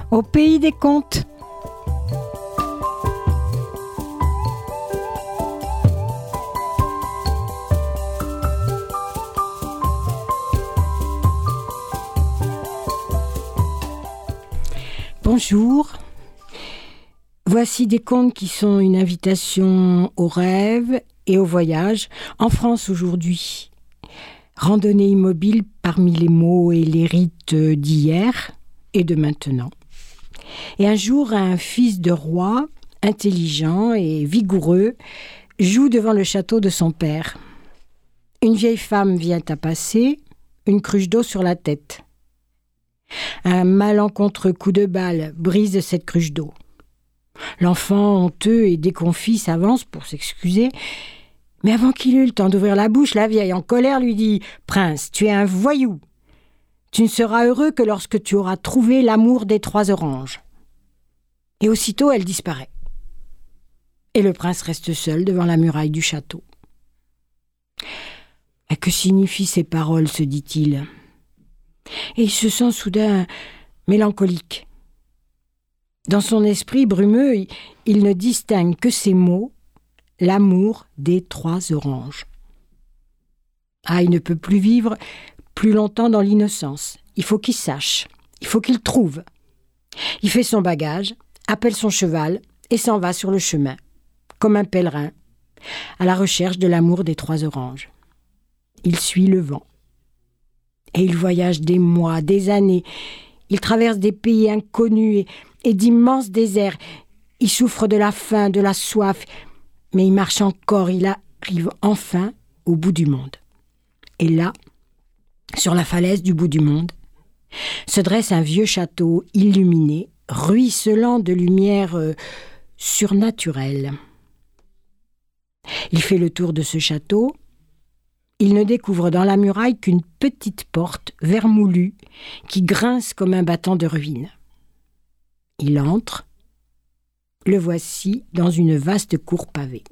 Au pays des contes. Bonjour. Voici des contes qui sont une invitation au rêve et au voyage en France aujourd'hui. Randonnée immobile parmi les mots et les rites d'hier et de maintenant. Et un jour, un fils de roi, intelligent et vigoureux, joue devant le château de son père. Une vieille femme vient à passer, une cruche d'eau sur la tête. Un malencontreux coup de balle brise cette cruche d'eau. L'enfant, honteux et déconfit, s'avance pour s'excuser. Mais avant qu'il eût le temps d'ouvrir la bouche, la vieille, en colère, lui dit « Prince, tu es un voyou. Tu ne seras heureux que lorsque tu auras trouvé l'amour des 3 oranges. » Et aussitôt, elle disparaît. Et le prince reste seul devant la muraille du château. « Mais que signifient ces paroles ?» se dit-il. Et il se sent soudain mélancolique. Dans son esprit brumeux, il ne distingue que ces mots « l'amour des 3 oranges ». Ah, il ne peut plus vivre plus longtemps dans l'innocence. Il faut qu'il sache, il faut qu'il trouve. Il fait son bagage, appelle son cheval et s'en va sur le chemin, comme un pèlerin, à la recherche de l'amour des 3 oranges. Il suit le vent. Et il voyage des mois, des années. Il traverse des pays inconnus et d'immenses déserts. Il souffre de la faim, de la soif. Mais il marche encore. Il arrive enfin au bout du monde. Et là, sur la falaise du bout du monde, se dresse un vieux château illuminé, ruisselant de lumière surnaturelle. Il fait le tour de ce château. Il ne découvre dans la muraille qu'une petite porte vermoulue qui grince comme un battant de ruine. Il entre. Le voici dans une vaste cour pavée.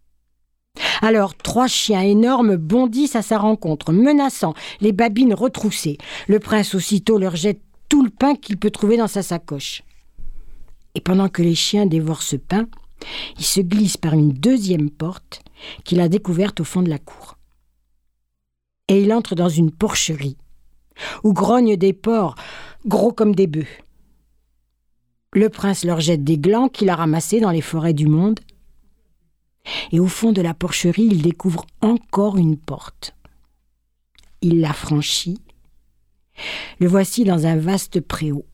Alors 3 chiens énormes bondissent à sa rencontre, menaçant, les babines retroussées. Le prince aussitôt leur jette tout le pain qu'il peut trouver dans sa sacoche. Et pendant que les chiens dévorent ce pain, il se glisse par une 2e porte qu'il a découverte au fond de la cour. Et il entre dans une porcherie, où grognent des porcs, gros comme des bœufs. Le prince leur jette des glands qu'il a ramassés dans les forêts du monde. Et au fond de la porcherie, il découvre encore une porte. Il la franchit. Le voici dans un vaste préau.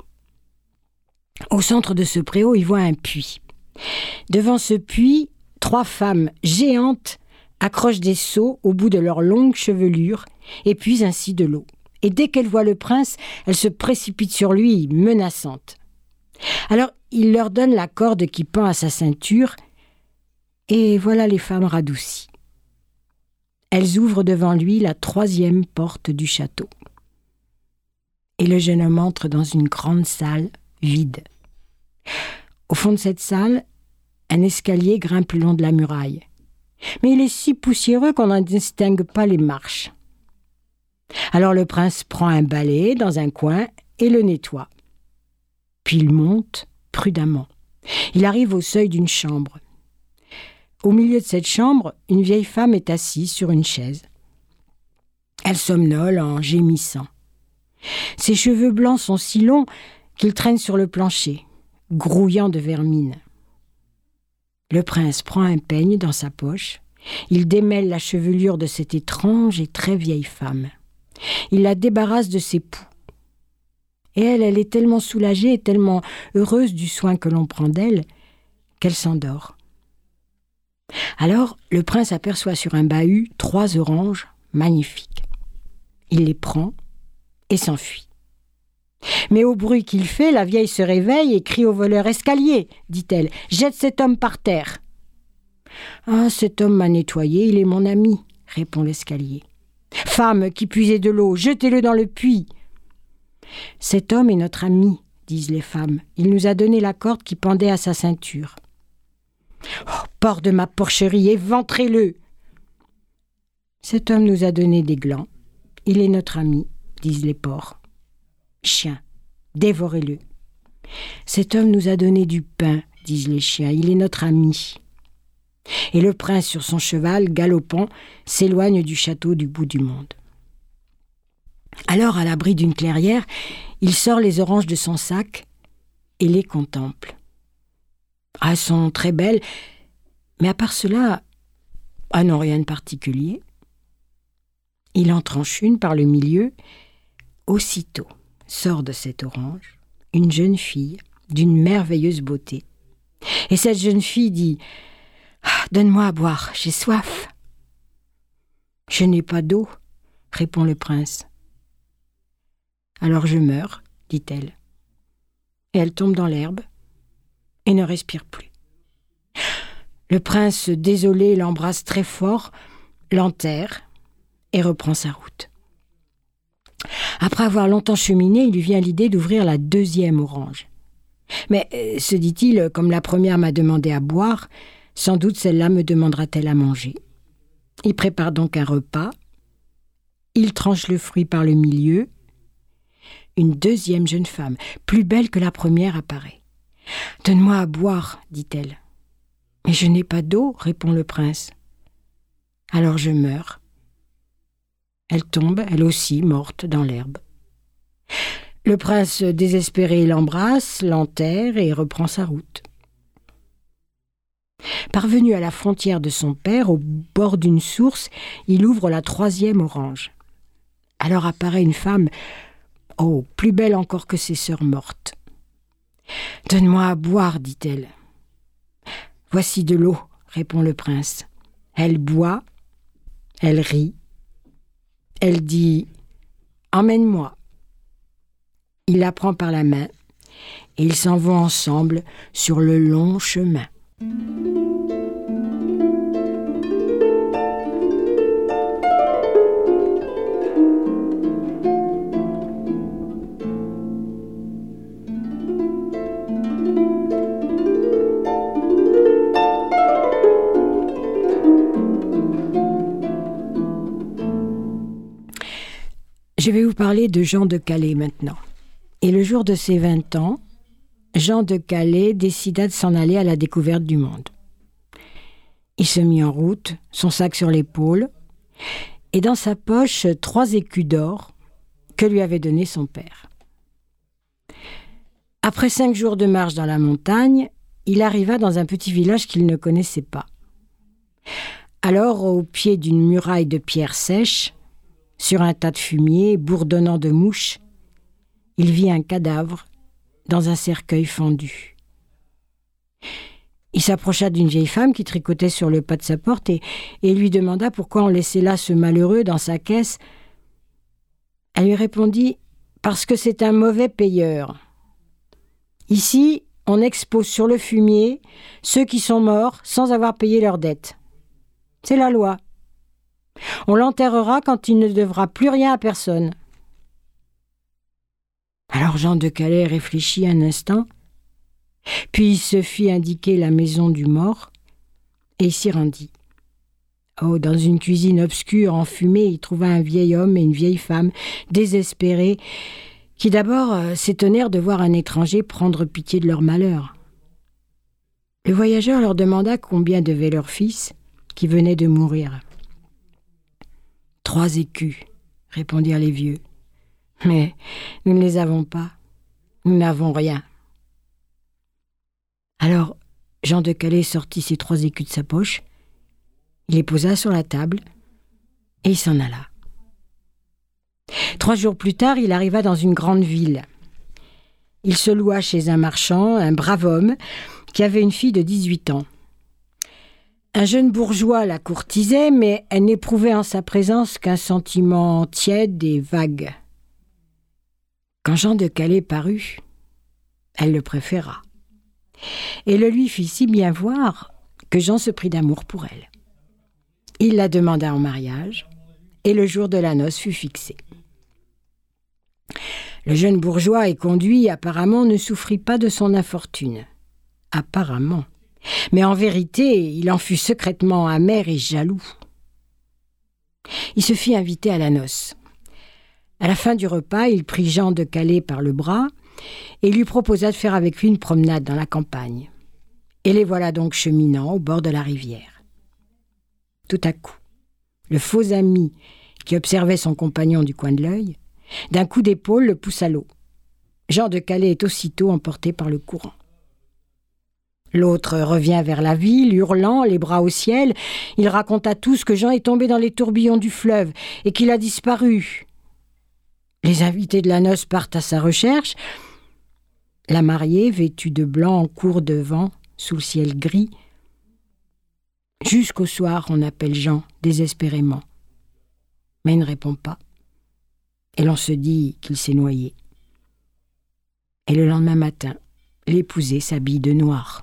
Au centre de ce préau, il voit un puits. Devant ce puits, 3 femmes géantes accrochent des seaux au bout de leurs longues chevelures et puisent ainsi de l'eau. Et dès qu'elles voient le prince, elles se précipitent sur lui, menaçantes. Alors, il leur donne la corde qui pend à sa ceinture, et voilà les femmes radoucies. Elles ouvrent devant lui la 3e porte du château. Et le jeune homme entre dans une grande salle vide. Au fond de cette salle, un escalier grimpe le long de la muraille. Mais il est si poussiéreux qu'on n'en distingue pas les marches. Alors le prince prend un balai dans un coin et le nettoie. Puis il monte prudemment. Il arrive au seuil d'une chambre. Au milieu de cette chambre, une vieille femme est assise sur une chaise. Elle somnole en gémissant. Ses cheveux blancs sont si longs qu'ils traînent sur le plancher, grouillant de vermine. Le prince prend un peigne dans sa poche. Il démêle la chevelure de cette étrange et très vieille femme. Il la débarrasse de ses poux. Et elle est tellement soulagée et tellement heureuse du soin que l'on prend d'elle qu'elle s'endort. Alors, le prince aperçoit sur un bahut 3 oranges magnifiques. Il les prend et s'enfuit. Mais au bruit qu'il fait, la vieille se réveille et crie au voleur « Escalier !» dit-elle. « Jette cet homme par terre !»« Ah, cet homme m'a nettoyé, il est mon ami !» répond l'escalier. « Femme qui puisez de l'eau, jetez-le dans le puits !»« Cet homme est notre ami, » disent les femmes. « Il nous a donné la corde qui pendait à sa ceinture. »« Oh, hors de ma porcherie, éventrez-le !»« Cet homme nous a donné des glands. Il est notre ami, » disent les porcs. « Chien, dévorez-le. » Cet homme nous a donné du pain, disent les chiens, il est notre ami. Et le prince, sur son cheval, galopant, s'éloigne du château du bout du monde. Alors, à l'abri d'une clairière, il sort les oranges de son sac et les contemple. Elles sont très belles, mais à part cela, elles n'ont rien de particulier. Il en tranche une par le milieu. Aussitôt sort de cette orange une jeune fille d'une merveilleuse beauté. Et cette jeune fille dit « Donne-moi à boire, j'ai soif. »« Je n'ai pas d'eau, » répond le prince. « Alors je meurs, » dit-elle. Et elle tombe dans l'herbe et ne respire plus. Le prince, désolé, l'embrasse très fort, l'enterre et reprend sa route. Après avoir longtemps cheminé, il lui vient l'idée d'ouvrir la deuxième orange. Mais, se dit-il, comme la première m'a demandé à boire, sans doute celle-là me demandera-t-elle à manger. Il prépare donc un repas. Il tranche le fruit par le milieu. Une deuxième jeune femme, plus belle que la première, apparaît. « Donne-moi à boire, dit-elle. »« Mais je n'ai pas d'eau, répond le prince. Alors je meurs. » Elle tombe, elle aussi, morte dans l'herbe. Le prince, désespéré, l'embrasse, l'enterre et reprend sa route. Parvenu à la frontière de son père, au bord d'une source, il ouvre la troisième orange. Alors apparaît une femme, plus belle encore que ses sœurs mortes. « Donne-moi à boire, dit-elle. »« Voici de l'eau, répond le prince. Elle boit, elle rit. Elle dit « Emmène-moi ». Il la prend par la main et ils s'en vont ensemble sur le long chemin. Je vais vous parler de Jean de Calais maintenant. Et le jour de ses 20 ans, Jean de Calais décida de s'en aller à la découverte du monde. Il se mit en route, son sac sur l'épaule, et dans sa poche 3 écus d'or que lui avait donné son père. Après 5 jours de marche dans la montagne, il arriva dans un petit village qu'il ne connaissait pas. Alors, au pied d'une muraille de pierres sèches, sur un tas de fumier bourdonnant de mouches, il vit un cadavre dans un cercueil fendu. Il s'approcha d'une vieille femme qui tricotait sur le pas de sa porte et lui demanda pourquoi on laissait là ce malheureux dans sa caisse. Elle lui répondit « Parce que c'est un mauvais payeur. Ici, on expose sur le fumier ceux qui sont morts sans avoir payé leurs dettes. C'est la loi. On l'enterrera quand il ne devra plus rien à personne. » Alors Jean de Calais réfléchit un instant, puis il se fit indiquer la maison du mort et il s'y rendit. Dans une cuisine obscure, enfumée, il trouva un vieil homme et une vieille femme, désespérés, qui d'abord s'étonnèrent de voir un étranger prendre pitié de leur malheur. Le voyageur leur demanda combien devait leur fils, qui venait de mourir. 3 écus, répondirent les vieux. Mais nous ne les avons pas. Nous n'avons rien. Alors, Jean de Calais sortit ses 3 écus de sa poche, il les posa sur la table et il s'en alla. 3 jours plus tard, il arriva dans une grande ville. Il se loua chez un marchand, un brave homme, qui avait une fille de 18 ans. Un jeune bourgeois la courtisait, mais elle n'éprouvait en sa présence qu'un sentiment tiède et vague. Quand Jean de Calais parut, elle le préféra et le lui fit si bien voir que Jean se prit d'amour pour elle. Il la demanda en mariage et le jour de la noce fut fixé. Le jeune bourgeois éconduit, apparemment, ne souffrit pas de son infortune. Apparemment. Mais en vérité, il en fut secrètement amer et jaloux. Il se fit inviter à la noce. À la fin du repas, il prit Jean de Calais par le bras et lui proposa de faire avec lui une promenade dans la campagne. Et les voilà donc cheminant au bord de la rivière. Tout à coup, le faux ami qui observait son compagnon du coin de l'œil, d'un coup d'épaule le pousse à l'eau. Jean de Calais est aussitôt emporté par le courant. L'autre revient vers la ville, hurlant, les bras au ciel. Il raconte à tous que Jean est tombé dans les tourbillons du fleuve et qu'il a disparu. Les invités de la noce partent à sa recherche. La mariée, vêtue de blanc, court devant, sous le ciel gris. Jusqu'au soir, on appelle Jean, désespérément. Mais il ne répond pas. Et l'on se dit qu'il s'est noyé. Et le lendemain matin, l'épousée s'habille de noir.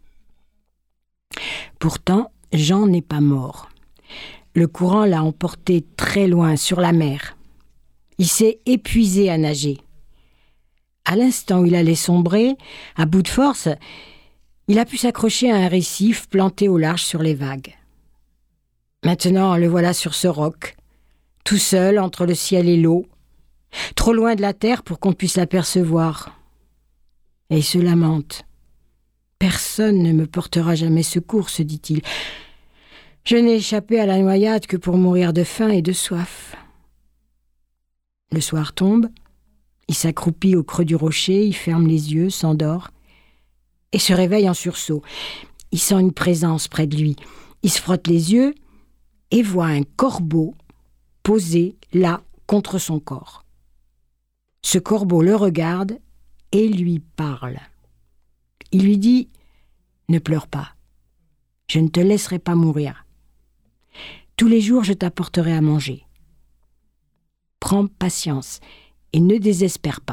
Pourtant, Jean n'est pas mort. Le courant l'a emporté très loin, sur la mer. Il s'est épuisé à nager. À l'instant où il allait sombrer, à bout de force, il a pu s'accrocher à un récif planté au large sur les vagues. Maintenant, le voilà sur ce roc, tout seul entre le ciel et l'eau, trop loin de la terre pour qu'on puisse l'apercevoir. Et il se lamente. « Personne ne me portera jamais secours, se dit-il. Je n'ai échappé à la noyade que pour mourir de faim et de soif. » Le soir tombe, il s'accroupit au creux du rocher, il ferme les yeux, s'endort et se réveille en sursaut. Il sent une présence près de lui. Il se frotte les yeux et voit un corbeau posé là contre son corps. Ce corbeau le regarde et lui parle. Il lui dit « Ne pleure pas, je ne te laisserai pas mourir. Tous les jours, je t'apporterai à manger. Prends patience et ne désespère pas. »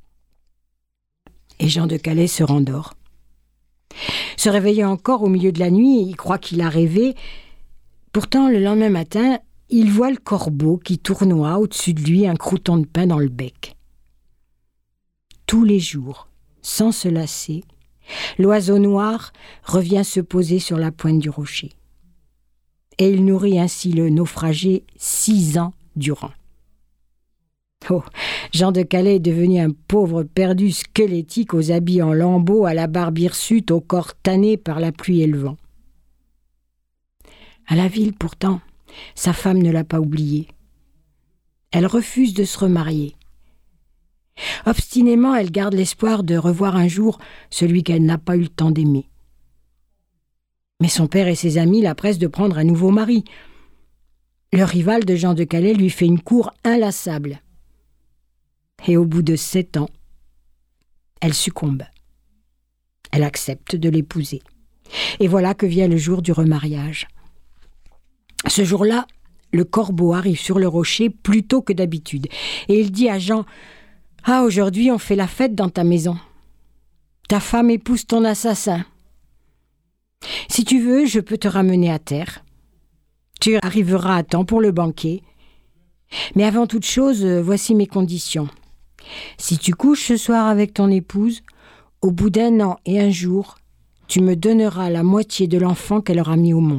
Et Jean de Calais se rendort. Se réveillant encore au milieu de la nuit, il croit qu'il a rêvé. Pourtant, le lendemain matin, il voit le corbeau qui tournoie au-dessus de lui un crouton de pain dans le bec. Tous les jours, sans se lasser, l'oiseau noir revient se poser sur la pointe du rocher. Et il nourrit ainsi le naufragé 6 ans durant. Oh, Jean de Calais est devenu un pauvre perdu squelettique aux habits en lambeaux, à la barbe hirsute, au corps tanné par la pluie et le vent. À la ville, pourtant, sa femme ne l'a pas oublié. Elle refuse de se remarier. Obstinément, elle garde l'espoir de revoir un jour celui qu'elle n'a pas eu le temps d'aimer. Mais son père et ses amis la pressent de prendre un nouveau mari. Le rival de Jean de Calais lui fait une cour inlassable. Et au bout de 7 ans, elle succombe. Elle accepte de l'épouser. Et voilà que vient le jour du remariage. Ce jour-là, le corbeau arrive sur le rocher plus tôt que d'habitude. Et il dit à Jean « Ah, aujourd'hui, on fait la fête dans ta maison. Ta femme épouse ton assassin. Si tu veux, je peux te ramener à terre. Tu arriveras à temps pour le banquet. Mais avant toute chose, voici mes conditions. Si tu couches ce soir avec ton épouse, au bout d'1 an et 1 jour, tu me donneras la moitié de l'enfant qu'elle aura mis au monde. »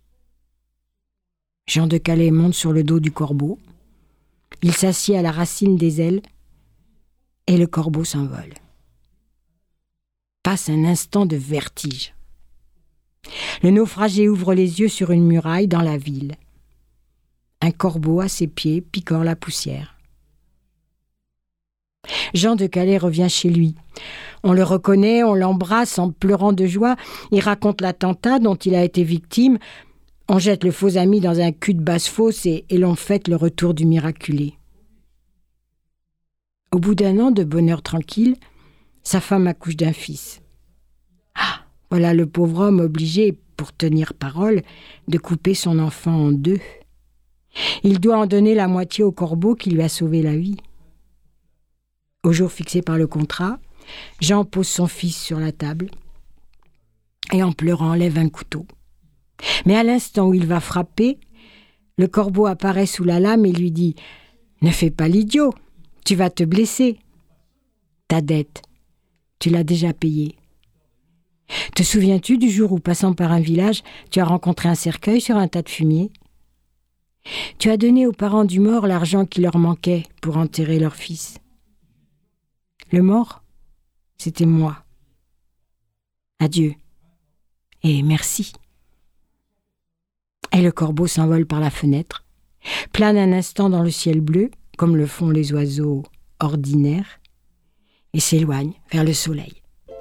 Jean de Calais monte sur le dos du corbeau. Il s'assied à la racine des ailes et le corbeau s'envole. Passe un instant de vertige. Le naufragé ouvre les yeux sur une muraille dans la ville. Un corbeau à ses pieds picore la poussière. Jean de Calais revient chez lui. On le reconnaît, on l'embrasse en pleurant de joie. Il raconte l'attentat dont il a été victime. On jette le faux ami dans un cul de basse-fosse et l'on fête le retour du miraculé. Au bout d'1 an de bonheur tranquille, sa femme accouche d'un fils. Ah, voilà le pauvre homme obligé, pour tenir parole, de couper son enfant en 2. Il doit en donner la moitié au corbeau qui lui a sauvé la vie. Au jour fixé par le contrat, Jean pose son fils sur la table et en pleurant lève un couteau. Mais à l'instant où il va frapper, le corbeau apparaît sous la lame et lui dit « Ne fais pas l'idiot, tu vas te blesser. Ta dette, tu l'as déjà payée. Te souviens-tu du jour où, passant par un village, tu as rencontré un cercueil sur un tas de fumier? Tu as donné aux parents du mort l'argent qui leur manquait pour enterrer leur fils. Le mort, c'était moi. Adieu et merci. Et le corbeau s'envole par la fenêtre, plane un instant dans le ciel bleu, comme le font les oiseaux ordinaires, et s'éloigne vers le soleil.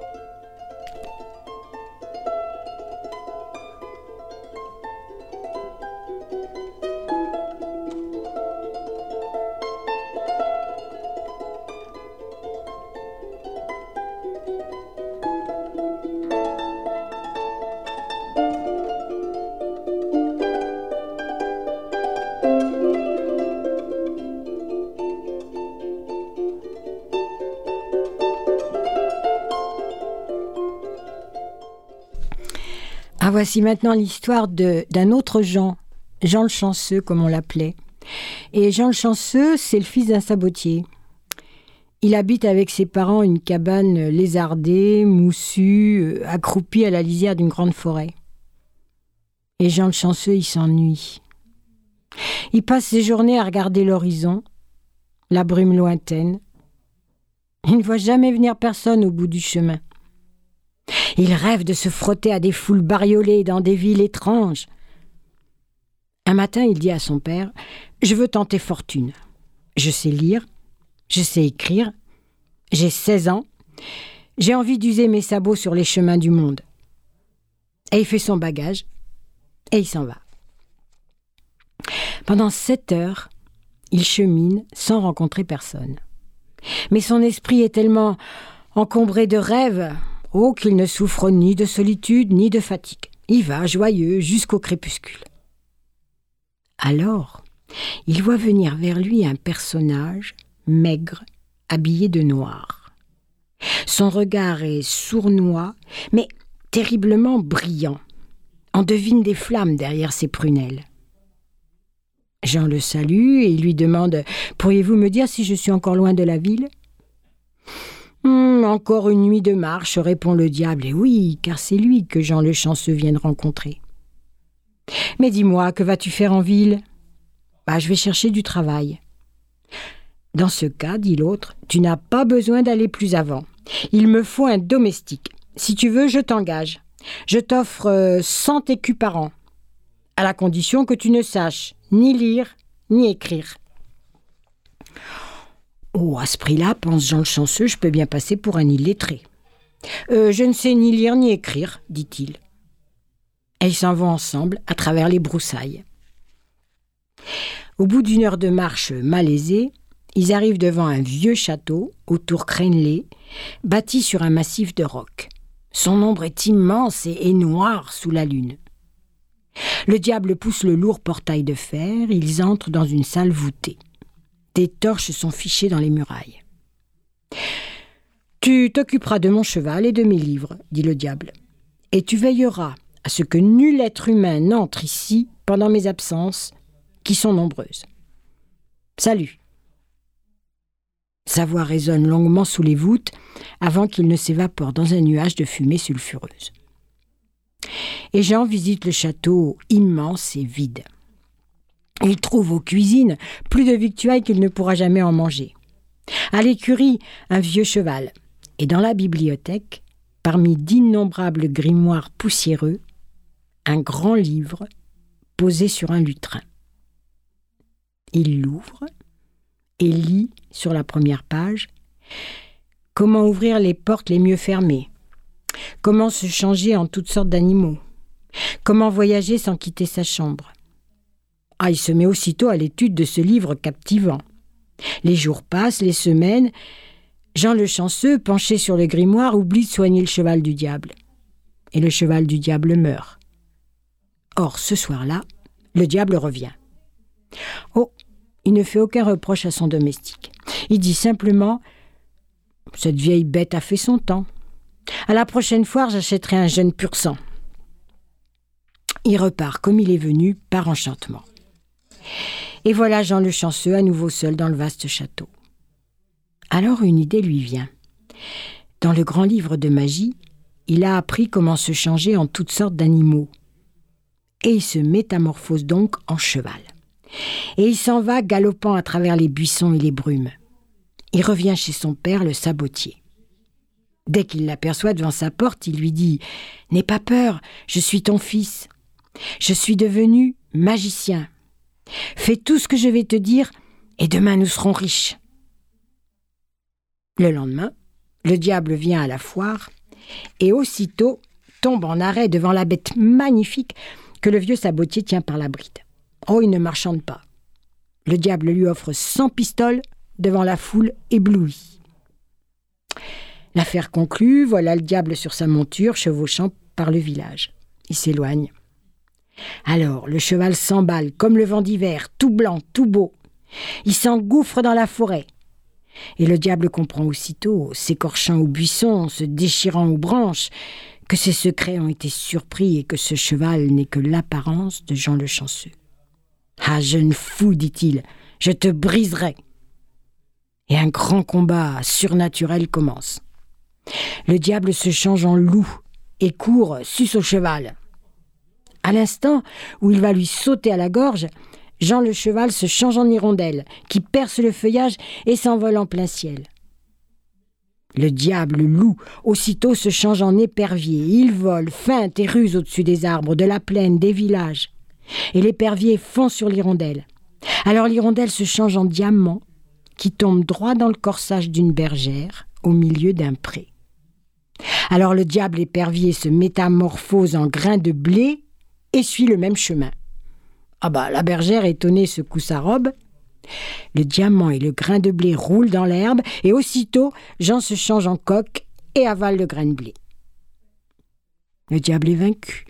Ah, voici maintenant l'histoire d'un autre Jean le Chanceux, comme on l'appelait. Et Jean le Chanceux, c'est le fils d'un sabotier. Il habite avec ses parents une cabane lézardée, moussue, accroupie à la lisière d'une grande forêt. Et Jean le Chanceux, il s'ennuie. Il passe ses journées à regarder l'horizon, la brume lointaine. Il ne voit jamais venir personne au bout du chemin. Il rêve de se frotter à des foules bariolées dans des villes étranges. Un matin, il dit à son père « Je veux tenter fortune. Je sais lire, je sais écrire, j'ai 16 ans, j'ai envie d'user mes sabots sur les chemins du monde. » Et il fait son bagage et il s'en va. Pendant 7 heures, il chemine sans rencontrer personne. Mais son esprit est tellement encombré de rêves qu'il ne souffre ni de solitude ni de fatigue. Il va joyeux jusqu'au crépuscule. Alors, il voit venir vers lui un personnage maigre, habillé de noir. Son regard est sournois, mais terriblement brillant. On devine des flammes derrière ses prunelles. Jean le salue et lui demande « Pourriez-vous me dire si je suis encore loin de la ville ?» Encore une nuit de marche, répond le diable. Et oui, car c'est lui que Jean le Chanceux vient de rencontrer. Mais dis-moi, que vas-tu faire en ville ? Je vais chercher du travail. Dans ce cas, dit l'autre, tu n'as pas besoin d'aller plus avant. Il me faut un domestique. Si tu veux, je t'engage. Je t'offre 100 écus par an, à la condition que tu ne saches ni lire, ni écrire. À ce prix-là, pense Jean le Chanceux, je peux bien passer pour un illettré. Je ne sais ni lire ni écrire, dit-il. Et ils s'en vont ensemble à travers les broussailles. Au bout d'une heure de marche malaisée, ils arrivent devant un vieux château, aux tours crénelées, bâti sur un massif de roc. Son ombre est immense et noire sous la lune. Le diable pousse le lourd portail de fer, ils entrent dans une salle voûtée. Des torches sont fichées dans les murailles. « Tu t'occuperas de mon cheval et de mes livres, dit le diable, et tu veilleras à ce que nul être humain n'entre ici pendant mes absences, qui sont nombreuses. Salut !» Sa voix résonne longuement sous les voûtes avant qu'il ne s'évapore dans un nuage de fumée sulfureuse. Et Jean visite le château immense et vide. Il trouve aux cuisines plus de victuailles qu'il ne pourra jamais en manger. À l'écurie, un vieux cheval. Et dans la bibliothèque, parmi d'innombrables grimoires poussiéreux, un grand livre posé sur un lutrin. Il l'ouvre et lit sur la première page « Comment ouvrir les portes les mieux fermées ? Comment se changer en toutes sortes d'animaux ? Comment voyager sans quitter sa chambre ?» Il se met aussitôt à l'étude de ce livre captivant. Les jours passent, les semaines. Jean le Chanceux, penché sur le grimoire, oublie de soigner le cheval du diable. Et le cheval du diable meurt. Or, ce soir-là, le diable revient. Il ne fait aucun reproche à son domestique. Il dit simplement « Cette vieille bête a fait son temps. À la prochaine fois, j'achèterai un jeune pur sang. » Il repart comme il est venu, par enchantement. Et voilà Jean le Chanceux à nouveau seul dans le vaste château. Alors une idée lui vient. Dans le grand livre de magie, il a appris comment se changer en toutes sortes d'animaux. Et il se métamorphose donc en cheval. Et il s'en va galopant à travers les buissons et les brumes. Il revient chez son père, le sabotier. Dès qu'il l'aperçoit devant sa porte, il lui dit « N'aie pas peur, je suis ton fils. Je suis devenu magicien. Fais tout ce que je vais te dire et demain nous serons riches. » Le lendemain, le diable vient à la foire et aussitôt tombe en arrêt devant la bête magnifique que le vieux sabotier tient par la bride. Oh, il ne marchande pas. Le diable lui offre 100 pistoles devant la foule éblouie. L'affaire conclue, voilà le diable sur sa monture, chevauchant par le village. Il s'éloigne. Alors, le cheval s'emballe comme le vent d'hiver, tout blanc, tout beau. Il s'engouffre dans la forêt. Et le diable comprend aussitôt, s'écorchant aux buissons, se déchirant aux branches, que ses secrets ont été surpris et que ce cheval n'est que l'apparence de Jean le Chanceux. « Ah, jeune fou, dit-il, je te briserai !» Et un grand combat surnaturel commence. Le diable se change en loup et court, suce au cheval. À l'instant où il va lui sauter à la gorge, Jean le cheval se change en hirondelle, qui perce le feuillage et s'envole en plein ciel. Le diable loup, aussitôt, se change en épervier. Il vole, feinte et ruse au-dessus des arbres, de la plaine, des villages. Et l'épervier fond sur l'hirondelle. Alors l'hirondelle se change en diamant, qui tombe droit dans le corsage d'une bergère, au milieu d'un pré. Alors le diable épervier se métamorphose en grain de blé et suit le même chemin. La bergère étonnée secoue sa robe. Le diamant et le grain de blé roulent dans l'herbe et aussitôt, Jean se change en coq et avale le grain de blé. Le diable est vaincu.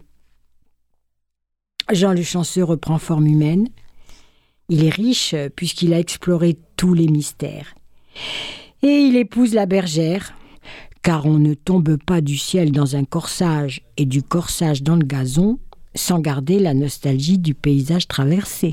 Jean le Chanceux reprend forme humaine. Il est riche puisqu'il a exploré tous les mystères. Et il épouse la bergère, car on ne tombe pas du ciel dans un corsage et du corsage dans le gazon sans garder la nostalgie du paysage traversé.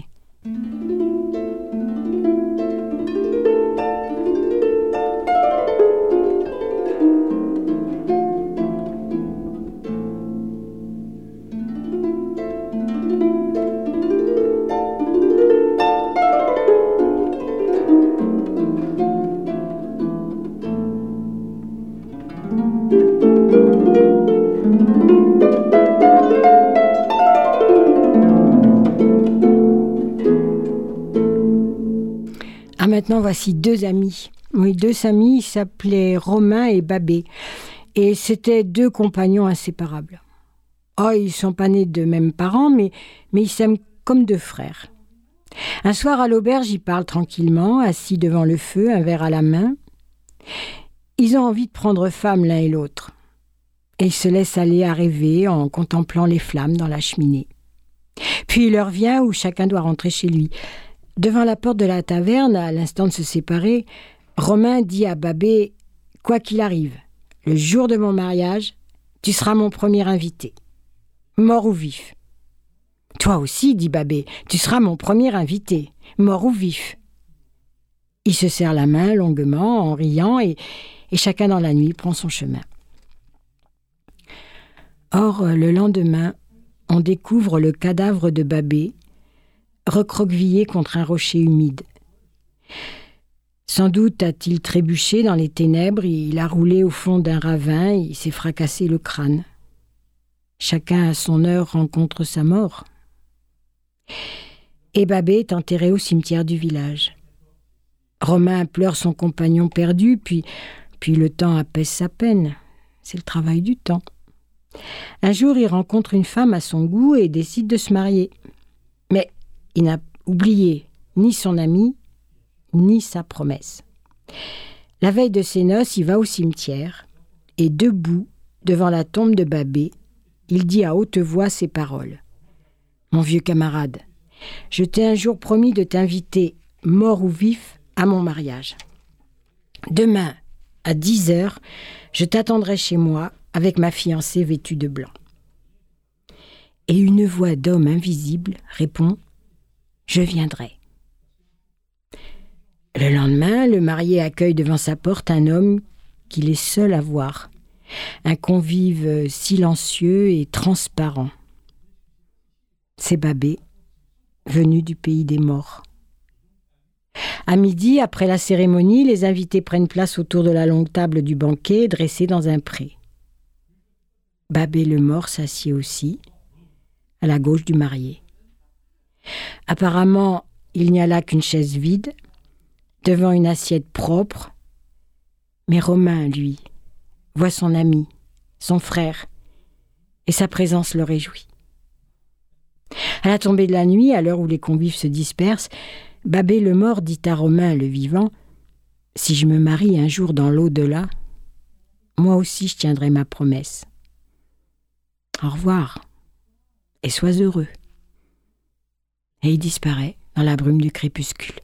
Maintenant, voici deux amis. Oui, deux amis, ils s'appelaient Romain et Babet. Et c'était deux compagnons inséparables. Ils ne sont pas nés de mêmes parents, mais ils s'aiment comme deux frères. Un soir à l'auberge, ils parlent tranquillement, assis devant le feu, un verre à la main. Ils ont envie de prendre femme l'un et l'autre. Et ils se laissent aller à rêver en contemplant les flammes dans la cheminée. Puis l'heure vient où chacun doit rentrer chez lui. Devant la porte de la taverne, à l'instant de se séparer, Romain dit à Babet « Quoi qu'il arrive, le jour de mon mariage, tu seras mon premier invité, mort ou vif. »« Toi aussi, dit Babet, tu seras mon premier invité, mort ou vif. » Ils se serrent la main longuement, en riant, et chacun dans la nuit prend son chemin. Or, le lendemain, on découvre le cadavre de Babet, recroquevillé contre un rocher humide. Sans doute a-t-il trébuché dans les ténèbres, il a roulé au fond d'un ravin, il s'est fracassé le crâne. Chacun à son heure rencontre sa mort. Et Babet est enterré au cimetière du village. Romain pleure son compagnon perdu, puis le temps apaise sa peine. C'est le travail du temps. Un jour, il rencontre une femme à son goût et décide de se marier. Mais il n'a oublié ni son ami, ni sa promesse. La veille de ses noces, il va au cimetière et debout, devant la tombe de Babet, il dit à haute voix ces paroles. « Mon vieux camarade, je t'ai un jour promis de t'inviter, mort ou vif, à mon mariage. Demain, à 10h, je t'attendrai chez moi avec ma fiancée vêtue de blanc. » Et une voix d'homme invisible répond « Je viendrai. » Le lendemain, le marié accueille devant sa porte un homme qu'il est seul à voir, un convive silencieux et transparent. C'est Babet, venu du pays des morts. À midi, après la cérémonie, les invités prennent place autour de la longue table du banquet, dressée dans un pré. Babet le mort s'assied aussi, à la gauche du marié. Apparemment, il n'y a là qu'une chaise vide, devant une assiette propre, mais Romain, lui, voit son ami, son frère, et sa présence le réjouit. À la tombée de la nuit, à l'heure où les convives se dispersent, Babet le mort dit à Romain le vivant : « Si je me marie un jour dans l'au-delà, moi aussi je tiendrai ma promesse. Au revoir, et sois heureux. » Et il disparaît dans la brume du crépuscule.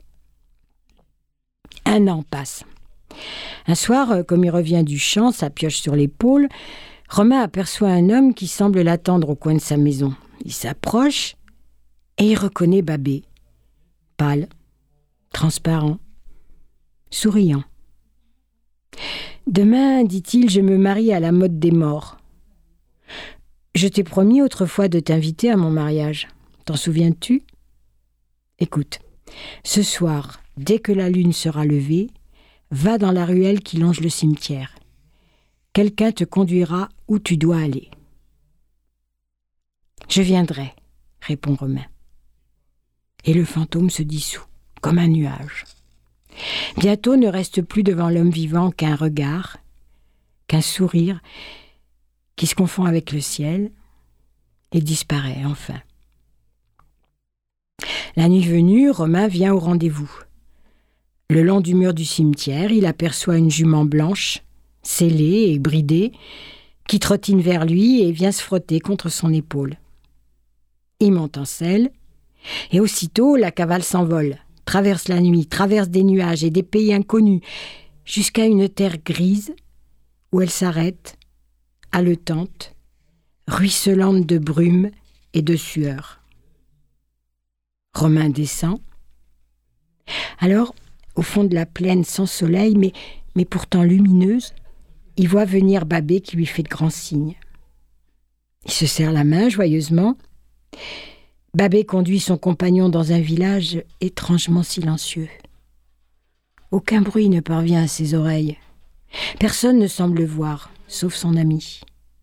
Un an passe. Un soir, comme il revient du champ, sa pioche sur l'épaule, Romain aperçoit un homme qui semble l'attendre au coin de sa maison. Il s'approche et il reconnaît Babet, pâle, transparent, souriant. « Demain, dit-il, je me marie à la mode des morts. Je t'ai promis autrefois de t'inviter à mon mariage. T'en souviens-tu ? Écoute, ce soir, dès que la lune sera levée, va dans la ruelle qui longe le cimetière. Quelqu'un te conduira où tu dois aller. » « Je viendrai, » répond Romain. Et le fantôme se dissout, comme un nuage. Bientôt ne reste plus devant l'homme vivant qu'un regard, qu'un sourire qui se confond avec le ciel et disparaît enfin. La nuit venue, Romain vient au rendez-vous. Le long du mur du cimetière, il aperçoit une jument blanche, scellée et bridée, qui trottine vers lui et vient se frotter contre son épaule. Il monte en selle, et aussitôt la cavale s'envole, traverse la nuit, traverse des nuages et des pays inconnus, jusqu'à une terre grise, où elle s'arrête, haletante, ruisselante de brume et de sueur. Romain descend. Alors, au fond de la plaine sans soleil, mais pourtant lumineuse, il voit venir Babet qui lui fait de grands signes. Il se serre la main joyeusement. Babet conduit son compagnon dans un village étrangement silencieux. Aucun bruit ne parvient à ses oreilles. Personne ne semble le voir, sauf son ami.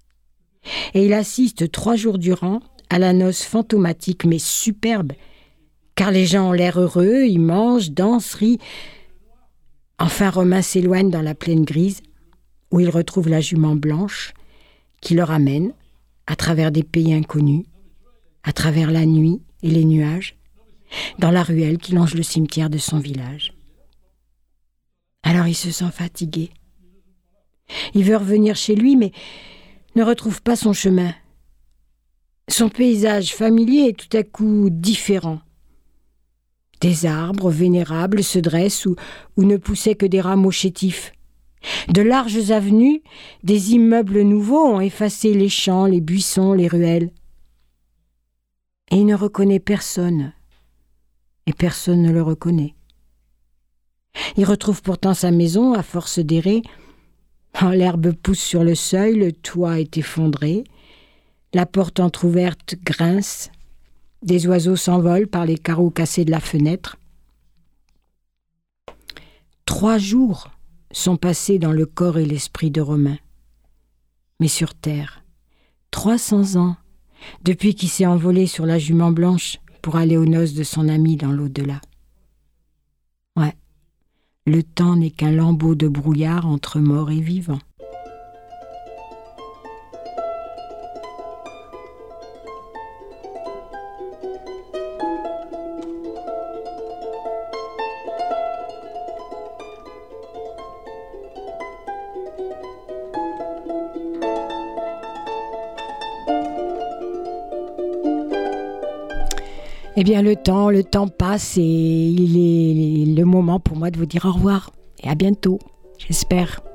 Et il assiste 3 jours durant à la noce fantomatique mais superbe, car les gens ont l'air heureux, ils mangent, dansent, rient. Enfin, Romain s'éloigne dans la plaine grise, où il retrouve la jument blanche, qui le ramène, à travers des pays inconnus, à travers la nuit et les nuages, dans la ruelle qui longe le cimetière de son village. Alors il se sent fatigué. Il veut revenir chez lui, mais ne retrouve pas son chemin. Son paysage familier est tout à coup différent. Des arbres vénérables se dressent où ne poussaient que des rameaux chétifs. De larges avenues, des immeubles nouveaux ont effacé les champs, les buissons, les ruelles. Et il ne reconnaît personne, et personne ne le reconnaît. Il retrouve pourtant sa maison à force d'errer. L'herbe pousse sur le seuil, le toit est effondré, la porte entr'ouverte grince, des oiseaux s'envolent par les carreaux cassés de la fenêtre. 3 jours sont passés dans le corps et l'esprit de Romain. Mais sur terre, 300 ans, depuis qu'il s'est envolé sur la jument blanche pour aller aux noces de son ami dans l'au-delà. Ouais, le temps n'est qu'un lambeau de brouillard entre mort et vivant. Eh bien, le temps passe et il est le moment pour moi de vous dire au revoir et à bientôt, j'espère.